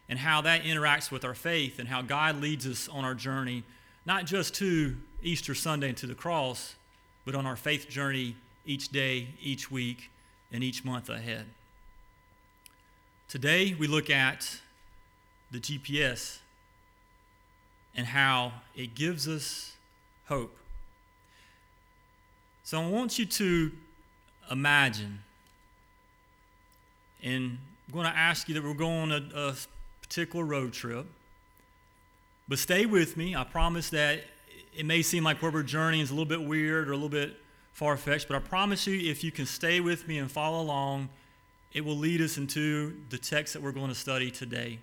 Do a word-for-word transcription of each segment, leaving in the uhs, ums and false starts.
and how that interacts with our faith and how God leads us on our journey, not just to Easter Sunday and to the cross, but on our faith journey each day, each week, and each month ahead. Today, we look at the G P S and how it gives us hope. So I want you to imagine, and I'm going to ask you that we're going on a, a particular road trip, but stay with me. I promise that it may seem like where we're journeying is a little bit weird or a little bit far-fetched, but I promise you, if you can stay with me and follow along, it will lead us into the text that we're going to study today.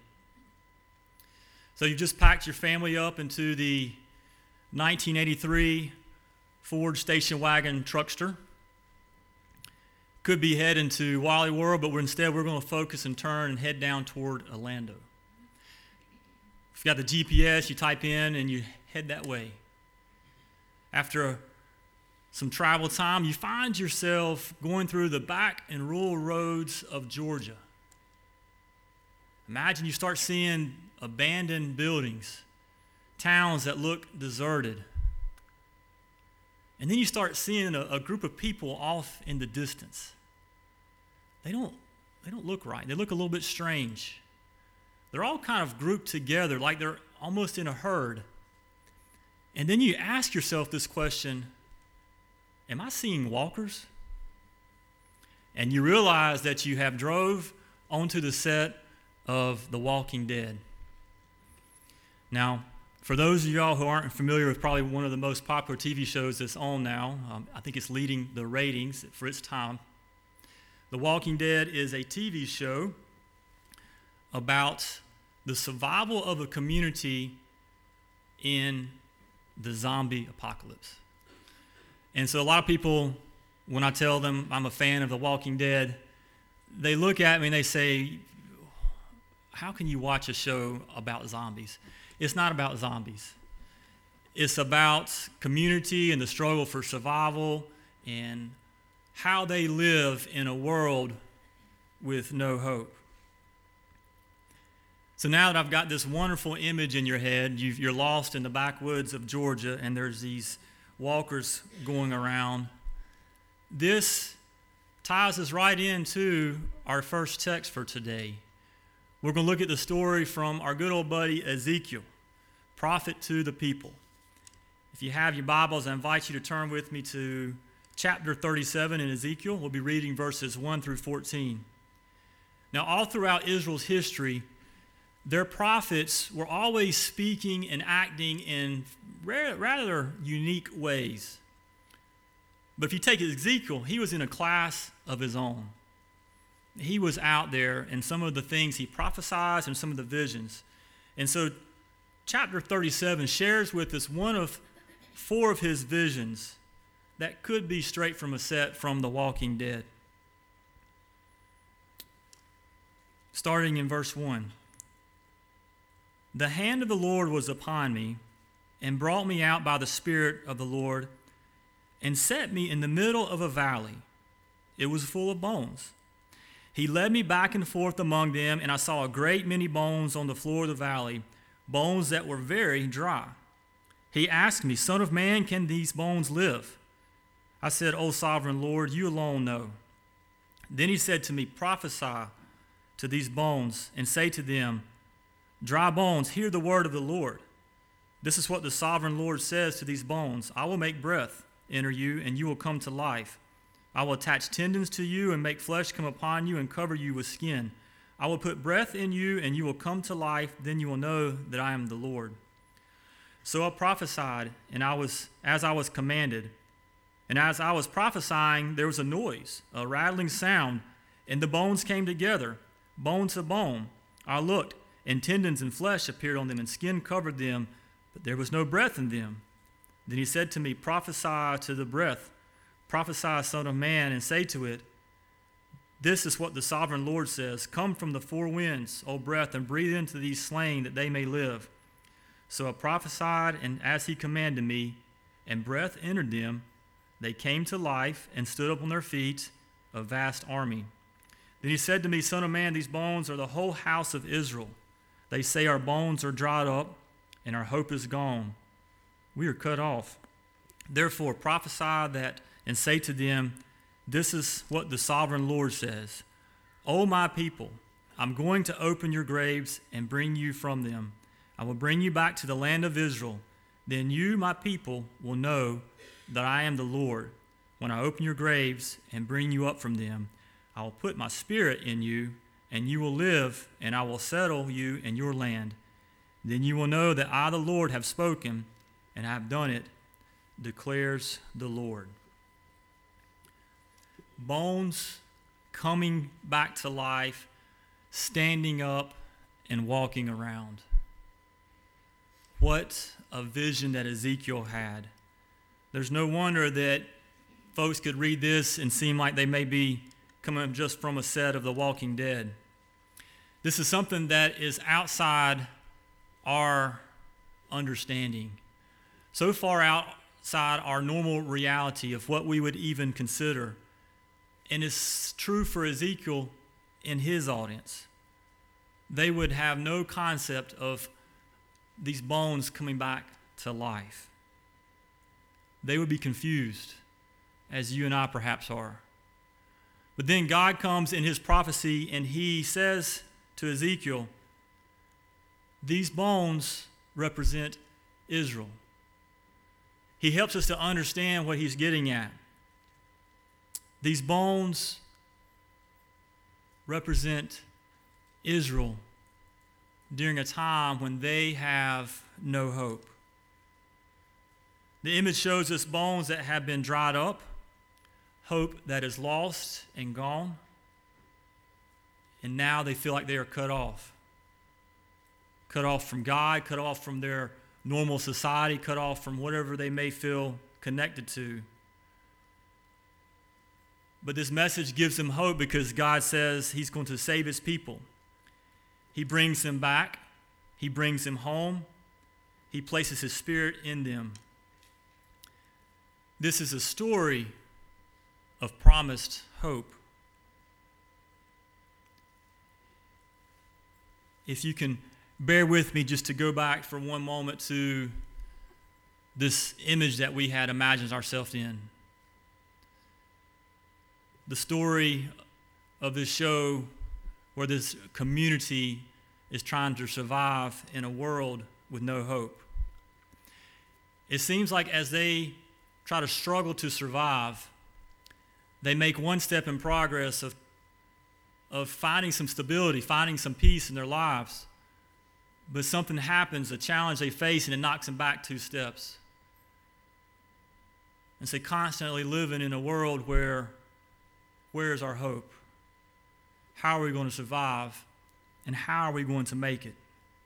So you just packed your family up into the nineteen eighty-three Ford station wagon truckster. Could be heading to Wally World, but we're instead we're going to focus and turn and head down toward Orlando. If you got the G P S, you type in and you head that way. After some travel time, you find yourself going through the back and rural roads of Georgia. Imagine you start seeing abandoned buildings, towns that look deserted. And then you start seeing a, a group of people off in the distance. They don't, they don't look right. They look a little bit strange. They're all kind of grouped together like they're almost in a herd. And then you ask yourself this question, am I seeing walkers? And you realize that you have drove onto the set of The Walking Dead. Now, for those of y'all who aren't familiar with probably one of the most popular T V shows that's on now, um, I think it's leading the ratings for its time. The Walking Dead is a T V show about the survival of a community in the zombie apocalypse. And so a lot of people, when I tell them I'm a fan of The Walking Dead, they look at me and they say, how can you watch a show about zombies? It's not about zombies. It's about community and the struggle for survival and how they live in a world with no hope. So now that I've got this wonderful image in your head, you've, you're lost in the backwoods of Georgia and there's these walkers going around. This ties us right into our first text for today. We're going to look at the story from our good old buddy Ezekiel, prophet to the people. If you have your Bibles, I invite you to turn with me to chapter thirty-seven in Ezekiel. We'll be reading verses one through fourteen. Now, all throughout Israel's history, their prophets were always speaking and acting in rather unique ways. But if you take Ezekiel, he was in a class of his own. He was out there in some of the things he prophesied and some of the visions. And so chapter thirty-seven shares with us one of four of his visions that could be straight from a set from The Walking Dead. Starting in verse one. The hand of the Lord was upon me and brought me out by the Spirit of the Lord and set me in the middle of a valley. It was full of bones. He led me back and forth among them, and I saw a great many bones on the floor of the valley, bones that were very dry. He asked me, Son of man, can these bones live? I said, O sovereign Lord, you alone know. Then he said to me, Prophesy to these bones and say to them, Dry bones, hear the word of the Lord. This is what the sovereign Lord says to these bones. I will make breath enter you, and you will come to life. I will attach tendons to you and make flesh come upon you and cover you with skin. I will put breath in you, and you will come to life. Then you will know that I am the Lord. So I prophesied, and I was as I was commanded. And as I was prophesying, there was a noise, a rattling sound, and the bones came together, bone to bone. I looked, and tendons and flesh appeared on them, and skin covered them, but there was no breath in them. Then he said to me, Prophesy to the breath, prophesy, Son of man, and say to it, This is what the sovereign Lord says, Come from the four winds, O breath, and breathe into these slain that they may live. So I prophesied, and as he commanded me, and breath entered them, they came to life and stood up on their feet, a vast army. Then he said to me, Son of man, these bones are the whole house of Israel. They say our bones are dried up and our hope is gone. We are cut off. Therefore prophesy that and say to them, this is what the sovereign Lord says. O my people, I'm going to open your graves and bring you from them. I will bring you back to the land of Israel. Then you, my people, will know that I am the Lord. When I open your graves and bring you up from them, I will put my spirit in you, and you will live, and I will settle you in your land. Then you will know that I, the Lord, have spoken, and I have done it, declares the Lord. Bones coming back to life, standing up and walking around. What a vision that Ezekiel had. There's no wonder that folks could read this and seem like they may be coming just from a set of The Walking Dead. This is something that is outside our understanding, so far outside our normal reality of what we would even consider. And it's true for Ezekiel in his audience. They would have no concept of these bones coming back to life. They would be confused, as you and I perhaps are. But then God comes in his prophecy and he says to Ezekiel, these bones represent Israel. He helps us to understand what he's getting at. These bones represent Israel during a time when they have no hope. The image shows us bones that have been dried up, hope that is lost and gone, and now they feel like they are cut off. Cut off from God, cut off from their normal society, cut off from whatever they may feel connected to. But this message gives them hope because God says he's going to save his people. He brings them back. He brings them home. He places his spirit in them. This is a story of promised hope. If you can bear with me just to go back for one moment to this image that we had imagined ourselves in. The story of this show where this community is trying to survive in a world with no hope. It seems like as they try to struggle to survive, they make one step in progress of, of finding some stability, finding some peace in their lives. But something happens, a challenge they face, and it knocks them back two steps. And so constantly living in a world where, where is our hope? How are we going to survive? And how are we going to make it?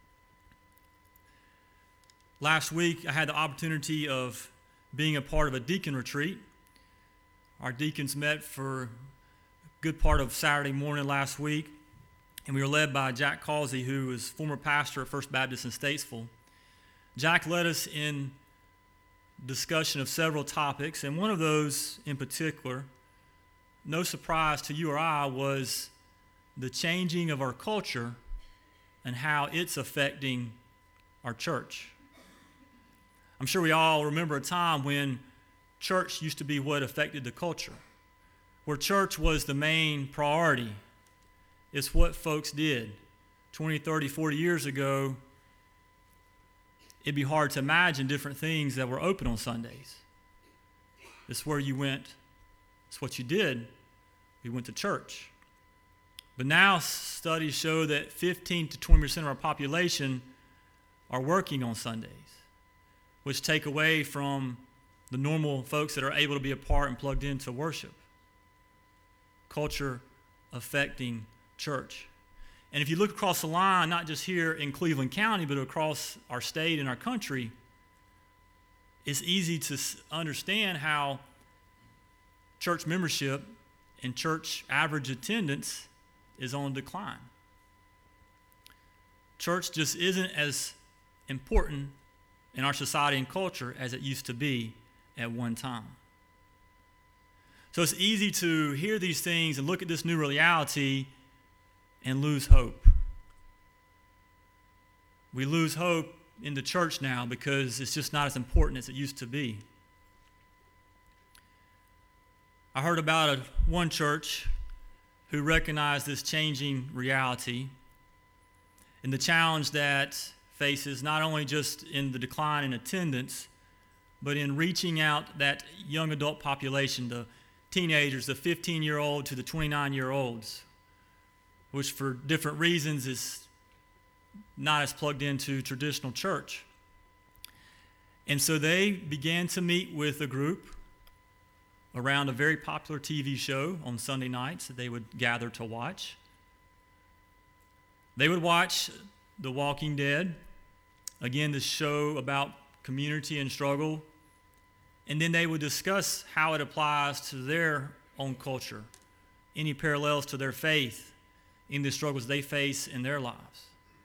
Last week, I had the opportunity of being a part of a deacon retreat. Our deacons met for a good part of Saturday morning last week, and we were led by Jack Causey, who was former pastor at First Baptist in Statesville. Jack led us in discussion of several topics, and one of those in particular, no surprise to you or I, was the changing of our culture and how it's affecting our church. I'm sure we all remember a time when church used to be what affected the culture, where church was the main priority. It's what folks did. twenty, thirty, forty years ago, it'd be hard to imagine different things that were open on Sundays. It's where you went. It's what you did. We went to church. But now studies show that fifteen to twenty percent of our population are working on Sundays, which take away from the normal folks that are able to be a part and plugged into worship. Culture affecting church. And if you look across the line, not just here in Cleveland County, but across our state and our country, it's easy to understand how church membership and church average attendance is on decline. Church just isn't as important in our society and culture as it used to be at one time. So it's easy to hear these things and look at this new reality and lose hope. we lose hope in the church now because it's just not as important as it used to be. I heard about a, one church who recognized this changing reality and the challenge that faces not only just in the decline in attendance, but in reaching out that young adult population, the teenagers, the fifteen-year-old to the twenty-nine-year-olds, which for different reasons is not as plugged into traditional church. And so they began to meet with a group around a very popular T V show on Sunday nights that they would gather to watch. They would watch The Walking Dead, again, this show about community and struggle, and then they would discuss how it applies to their own culture, any parallels to their faith in the struggles they face in their lives.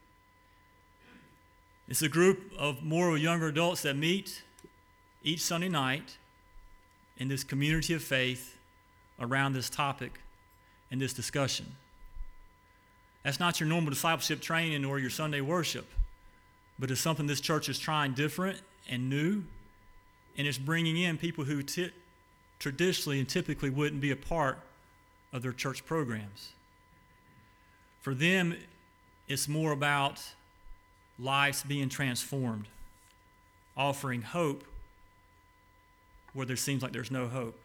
It's a group of more younger adults that meet each Sunday night in this community of faith around this topic and this discussion. That's not your normal discipleship training or your Sunday worship, but it's something this church is trying different and new, and it's bringing in people who t- traditionally and typically wouldn't be a part of their church programs. For them, it's more about lives being transformed, offering hope where there seems like there's no hope.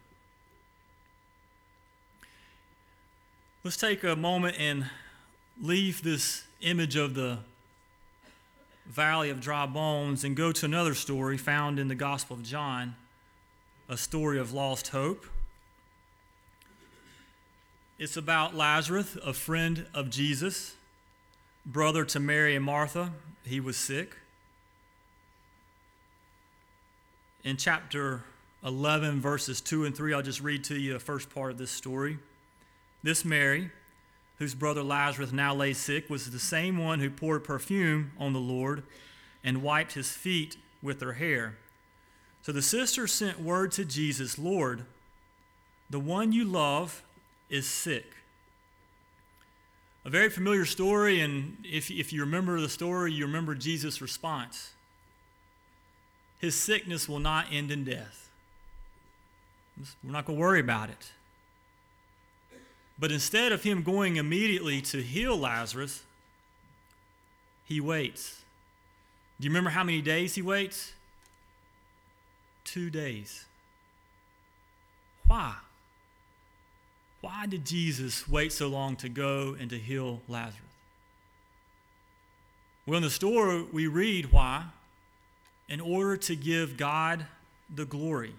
Let's take a moment and leave this image of the valley of dry bones and go to another story found in the Gospel of John, a story of lost hope. It's about Lazarus, a friend of Jesus, brother to Mary and Martha. He was sick. In chapter eleven, verses two and three, I'll just read to you the first part of this story. This Mary, whose brother Lazarus now lay sick, was the same one who poured perfume on the Lord and wiped his feet with her hair. So the sisters sent word to Jesus, "Lord, the one you love is sick." A very familiar story, and if, if you remember the story, you remember Jesus' response. His sickness will not end in death. We're not going to worry about it. But instead of him going immediately to heal Lazarus, he waits. Do you remember how many days he waits? Two days. Why? Why did Jesus wait so long to go and to heal Lazarus? Well, in the story, we read why. In order to give God the glory.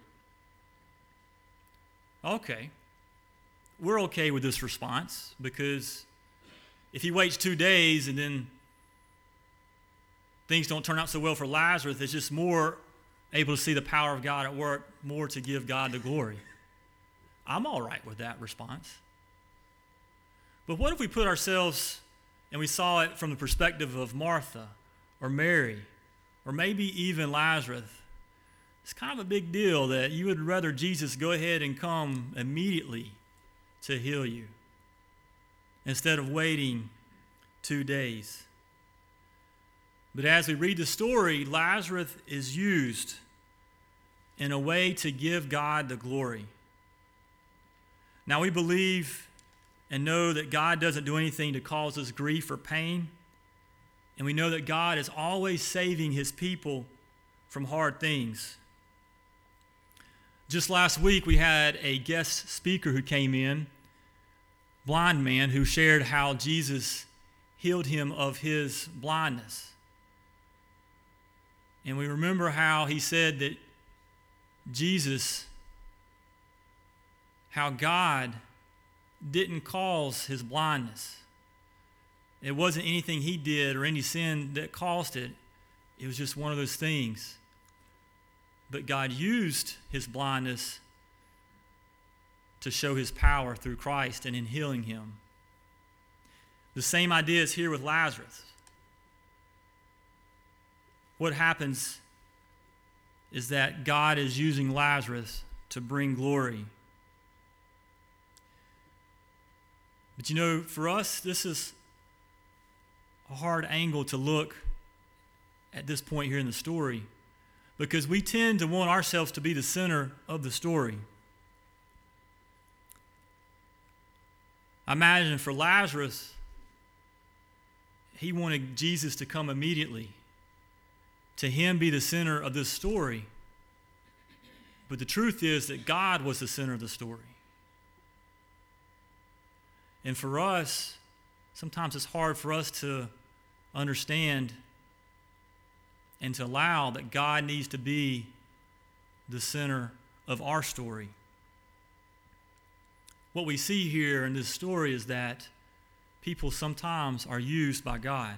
Okay. We're okay with this response because if he waits two days and then things don't turn out so well for Lazarus, it's just more able to see the power of God at work, more to give God the glory. I'm all right with that response. But what if we put ourselves and we saw it from the perspective of Martha or Mary or maybe even Lazarus? It's kind of a big deal that you would rather Jesus go ahead and come immediately to heal you instead of waiting two days. But as we read the story, Lazarus is used in a way to give God the glory. Now we believe and know that God doesn't do anything to cause us grief or pain, and we know that God is always saving his people from hard things. Just last week, we had a guest speaker who came in, blind man, who shared how Jesus healed him of his blindness. And we remember how he said that Jesus, how God didn't cause his blindness. It wasn't anything he did or any sin that caused it. It was just one of those things. But God used his blindness to show his power through Christ and in healing him. The same idea is here with Lazarus. What happens is that God is using Lazarus to bring glory. But you know, for us, this is a hard angle to look at this point here in the story, because we tend to want ourselves to be the center of the story. I imagine for Lazarus, he wanted Jesus to come immediately, to him be the center of this story. But the truth is that God was the center of the story. And for us, sometimes it's hard for us to understand and to allow that God needs to be the center of our story. What we see here in this story is that people sometimes are used by God.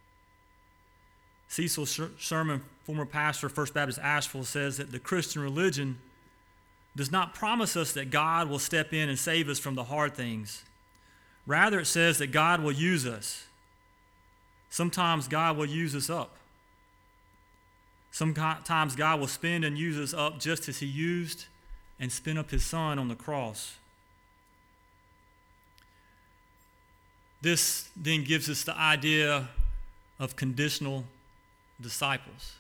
Cecil Sherman, former pastor of First Baptist Asheville, says that the Christian religion does not promise us that God will step in and save us from the hard things. Rather, it says that God will use us. Sometimes God will use us up. Sometimes God will spend and use us up just as he used and spin up his son on the cross. This then gives us the idea of conditional disciples.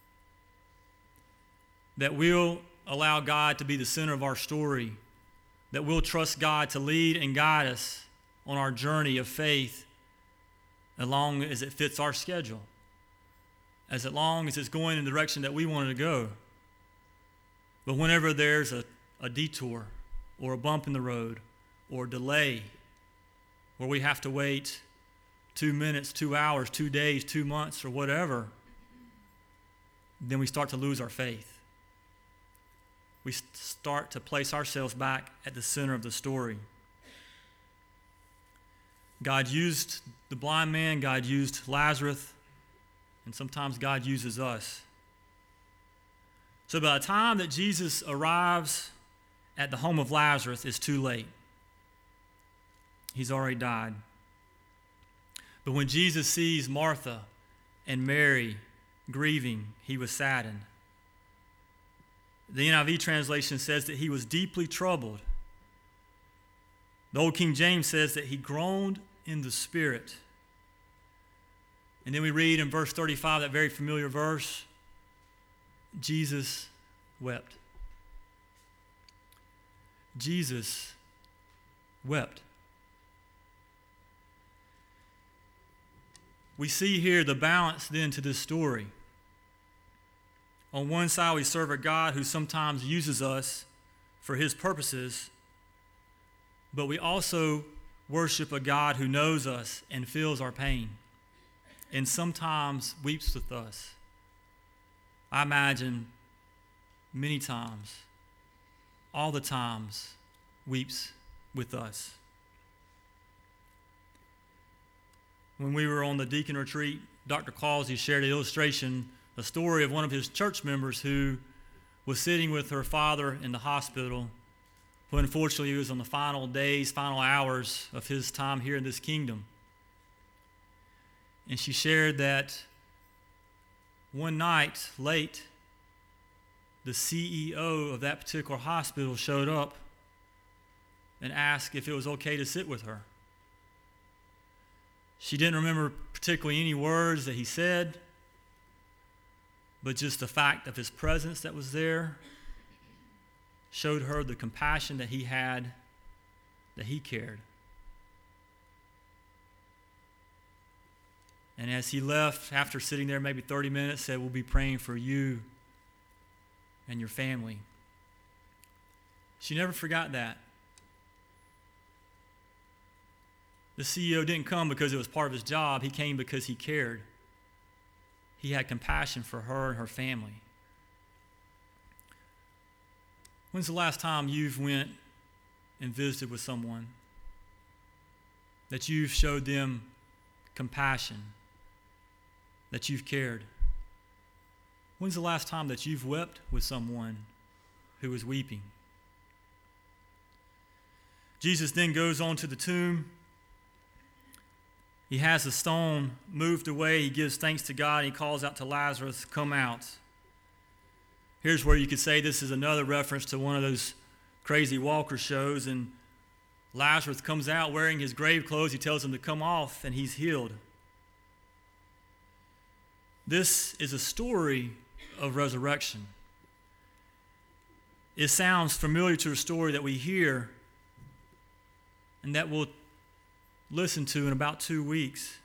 That we'll allow God to be the center of our story. That we'll trust God to lead and guide us on our journey of faith as long as it fits our schedule. As long as it's going in the direction that we want it to go. But whenever there's a, a detour or a bump in the road or a delay where we have to wait two minutes, two hours, two days, two months, or whatever, then we start to lose our faith. We start to place ourselves back at the center of the story. God used the blind man, God used Lazarus, and sometimes God uses us. So by the time that Jesus arrives at the home of Lazarus, it's too late. He's already died. But when Jesus sees Martha and Mary grieving, he was saddened. The N I V translation says that he was deeply troubled. The Old King James says that he groaned in the spirit. And then we read in verse thirty-five, that very familiar verse, Jesus wept. Jesus wept. We see here the balance then to this story. On one side, we serve a God who sometimes uses us for his purposes, but we also worship a God who knows us and feels our pain, and sometimes weeps with us. I imagine many times, all the times, weeps with us. When we were on the deacon retreat, Doctor Clausey shared an illustration, a story of one of his church members who was sitting with her father in the hospital, who unfortunately was on the final days, final hours of his time here in this kingdom. And she shared that one night, late, the C E O of that particular hospital showed up and asked if it was okay to sit with her. She didn't remember particularly any words that he said, but just the fact of his presence that was there showed her the compassion that he had, that he cared. And as he left, after sitting there maybe thirty minutes, said, "We'll be praying for you and your family." She never forgot that. The C E O didn't come because it was part of his job. He came because he cared. He had compassion for her and her family. When's the last time you've went and visited with someone that you've showed them compassion, that you've cared? When's the last time that you've wept with someone who was weeping? Jesus then goes on to the tomb. He has the stone moved away. He gives thanks to God. He calls out to Lazarus, "Come out." Here's where you could say this is another reference to one of those crazy Walker shows. And Lazarus comes out wearing his grave clothes. He tells him to come off, and he's healed. This is a story of resurrection. It sounds familiar to a story that we hear and that we'll listen to in about two weeks,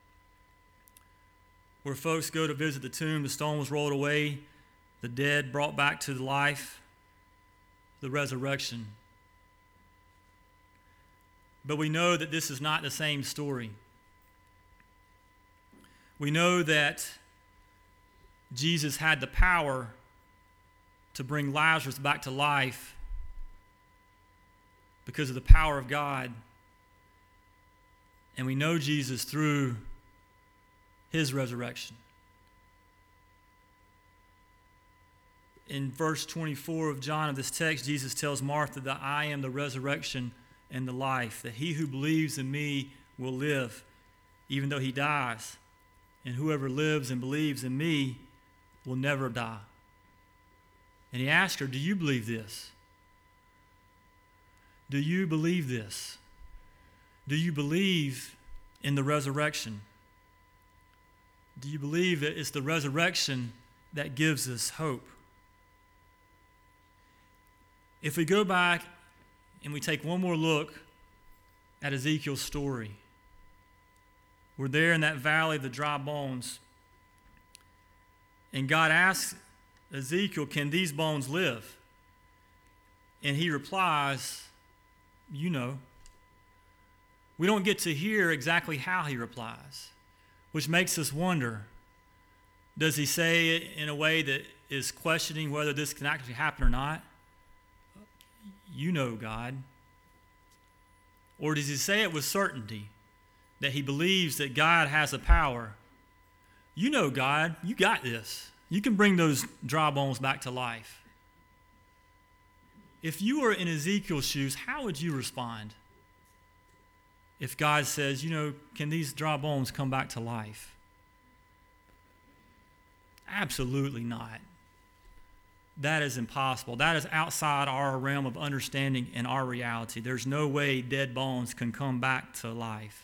where folks go to visit the tomb, the stone was rolled away, the dead brought back to life, the resurrection. But we know that this is not the same story. We know that Jesus had the power to bring Lazarus back to life because of the power of God. And we know Jesus through his resurrection. In verse twenty-four of John of this text, Jesus tells Martha that I am the resurrection and the life, that he who believes in me will live even though he dies, and whoever lives and believes in me will never die. And he asked her, do you believe this? Do you believe this? Do you believe in the resurrection? Do you believe that it's the resurrection that gives us hope? If we go back and we take one more look at Ezekiel's story, we're there in that valley of the dry bones, and God asks Ezekiel, can these bones live? And he replies, you know. We don't get to hear exactly how he replies, which makes us wonder, does he say it in a way that is questioning whether this can actually happen or not? You know, God. Or does he say it with certainty, that he believes that God has the power? You know, God, you got this. You can bring those dry bones back to life. If you were in Ezekiel's shoes, how would you respond? If God says, you know, can these dry bones come back to life? Absolutely not. That is impossible. That is outside our realm of understanding and our reality. There's no way dead bones can come back to life.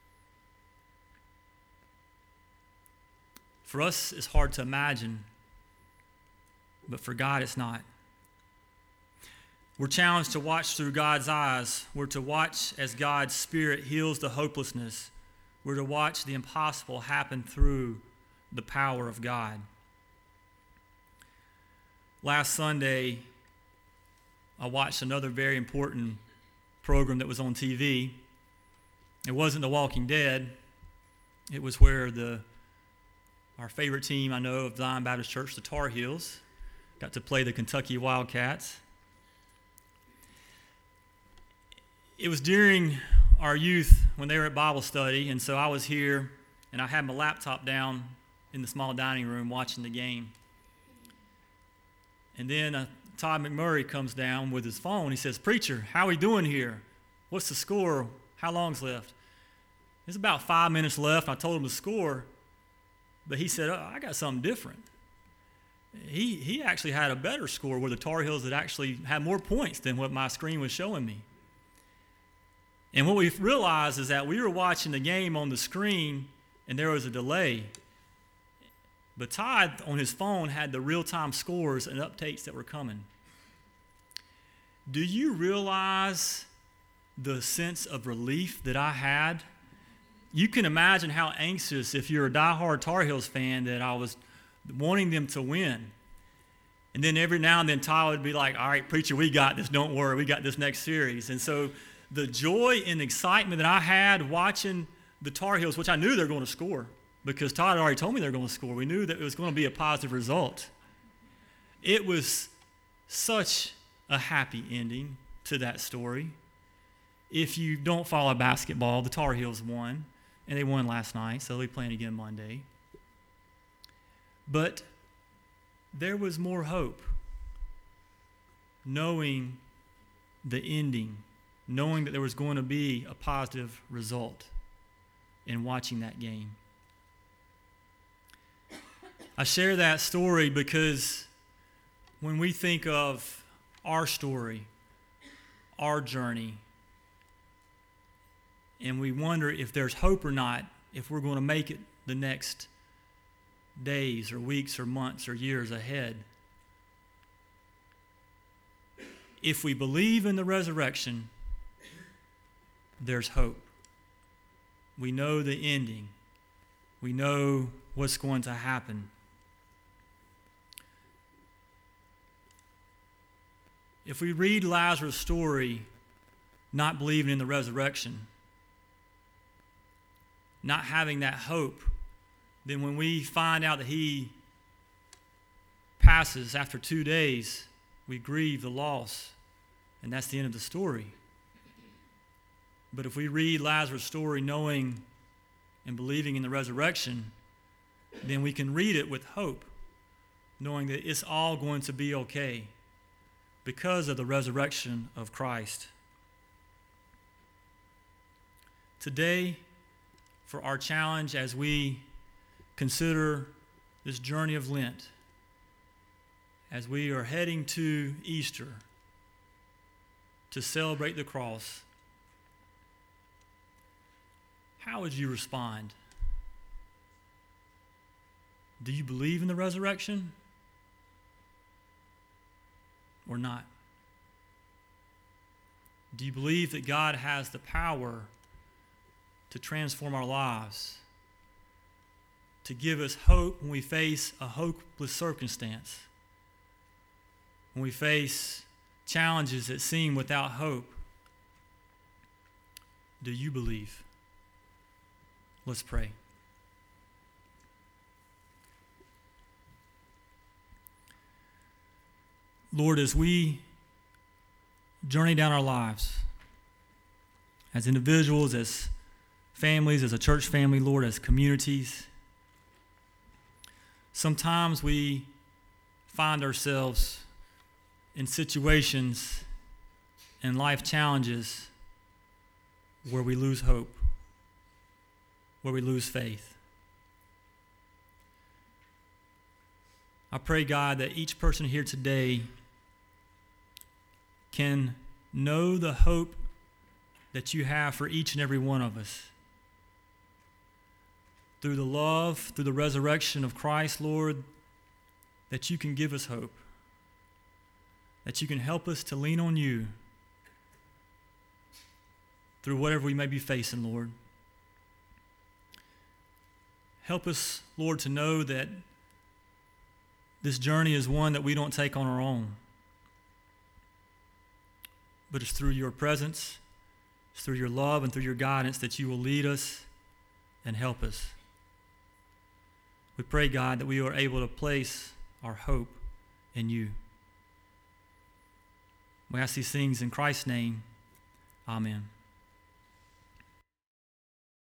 For us, it's hard to imagine, but for God, it's not. We're challenged to watch through God's eyes. We're to watch as God's Spirit heals the hopelessness. We're to watch the impossible happen through the power of God. Last Sunday, I watched another very important program that was on T V. It wasn't The Walking Dead. It was where the our favorite team I know of Zion Baptist Church, the Tar Heels, got to play the Kentucky Wildcats. It was during our youth when they were at Bible study, and so I was here, and I had my laptop down in the small dining room watching the game. And then uh, Todd McMurray comes down with his phone. He says, "Preacher, how are we doing here? What's the score? How long's left?" There's about five minutes left. I told him the score, but he said, oh, I got something different. He, he actually had a better score where the Tar Heels had actually had more points than what my screen was showing me. And what we realized is that we were watching the game on the screen, and there was a delay. But Todd, on his phone, had the real-time scores and updates that were coming. Do you realize the sense of relief that I had? You can imagine how anxious, if you're a diehard Tar Heels fan, that I was wanting them to win. And then every now and then Todd would be like, all right, preacher, we got this. Don't worry. We got this next series. And so the joy and excitement that I had watching the Tar Heels, which I knew they were going to score because Todd already told me they were going to score. We knew that it was going to be a positive result. It was such a happy ending to that story. If you don't follow basketball, the Tar Heels won, and they won last night, so they'll be playing again Monday. But there was more hope, knowing the ending, knowing that there was going to be a positive result in watching that game. I share that story because when we think of our story, our journey, and we wonder if there's hope or not, if we're going to make it the next days or weeks or months or years ahead. If we believe in the resurrection, there's hope. We know the ending. We know what's going to happen. If we read Lazarus' story not believing in the resurrection, not having that hope, then when we find out that he passes after two days, we grieve the loss, and that's the end of the story. But if we read Lazarus' story knowing and believing in the resurrection, then we can read it with hope, knowing that it's all going to be okay because of the resurrection of Christ. Today, for our challenge as we consider this journey of Lent, as we are heading to Easter to celebrate the cross, how would you respond? Do you believe in the resurrection or not? Do you believe that God has the power to transform our lives, to give us hope when we face a hopeless circumstance, when we face challenges that seem without hope? Do you believe? Let's pray. Lord, as we journey down our lives, as individuals, as families, as a church family, Lord, as communities, sometimes we find ourselves in situations and life challenges where we lose hope, where we lose faith. I pray, God, that each person here today can know the hope that you have for each and every one of us. Through the love, through the resurrection of Christ, Lord, that you can give us hope, that you can help us to lean on you through whatever we may be facing, Lord. Help us, Lord, to know that this journey is one that we don't take on our own, but it's through your presence, it's through your love and through your guidance that you will lead us and help us. We pray, God, that we are able to place our hope in you. We ask these things in Christ's name. Amen.